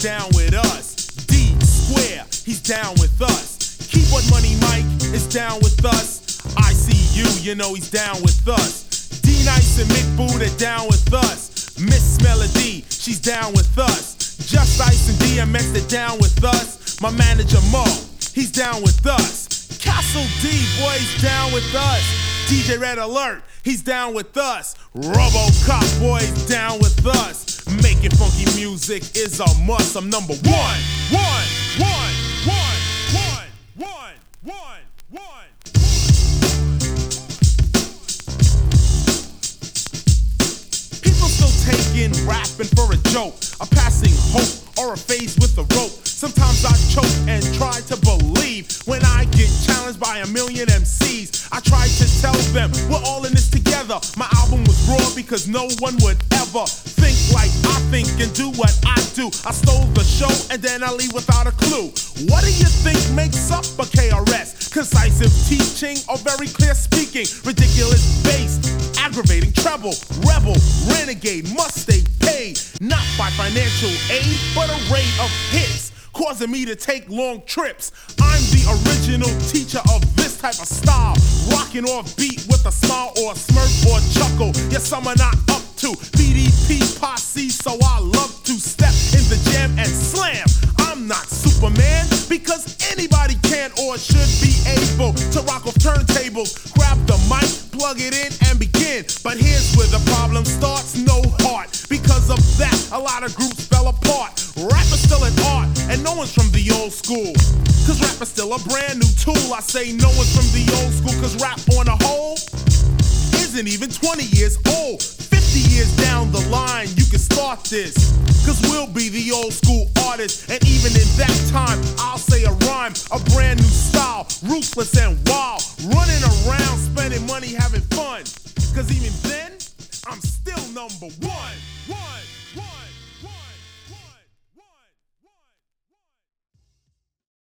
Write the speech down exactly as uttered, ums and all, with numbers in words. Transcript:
down with us. D Square, he's down with us. Keyboard Money Mike is down with us. I C U, you know he's down with us. D-Nice and Mick Boot are down with us. Miss Melody, she's down with us. Just Ice and D M X, they're down with us. My manager Mo, he's down with us. Castle D, boy, he's down with us. D J Red Alert, he's down with us. RoboCop, boy, he's down with us. Making funky music is a must. I'm number one, one, one, one, one, one, one, one. People still taking rapping for a joke, a passing hope or a phase with a rope. Sometimes I choke and try to believe when I get challenged by a million M Cs. I try to tell them we're all in this together. My album was raw because no one would ever think like I think and do what I do. I stole the show and then I leave without a clue. What do you think makes up a K R S? Concisive teaching or very clear speaking? Ridiculous bass, aggravating treble, rebel, renegade, must stay paid. Not by financial aid, but a rate of hits, causing me to take long trips. I'm the original teacher of this type of style, rocking off beat with a smile or a smirk or chuckle. Yes, some are not up to B D P posse, so I love to step in the jam and slam. I'm not Superman, because anybody can or should be able to rock off turntables, grab the mic, plug it in and begin. But here's where the problem starts, no heart. Because of that, a lot of groups fell apart. Rap is still an art, and no one's from the old school, cause rap is still a brand new tool. I say no one's from the old school, cause rap on a whole isn't even twenty years old. Fifty years down the line, you can start this, cause we'll be the old school artists. And even in that time, I'll say a rhyme, a brand new style, ruthless and wild, running around, spending money, having fun. Cause even then, I'm still number one, one.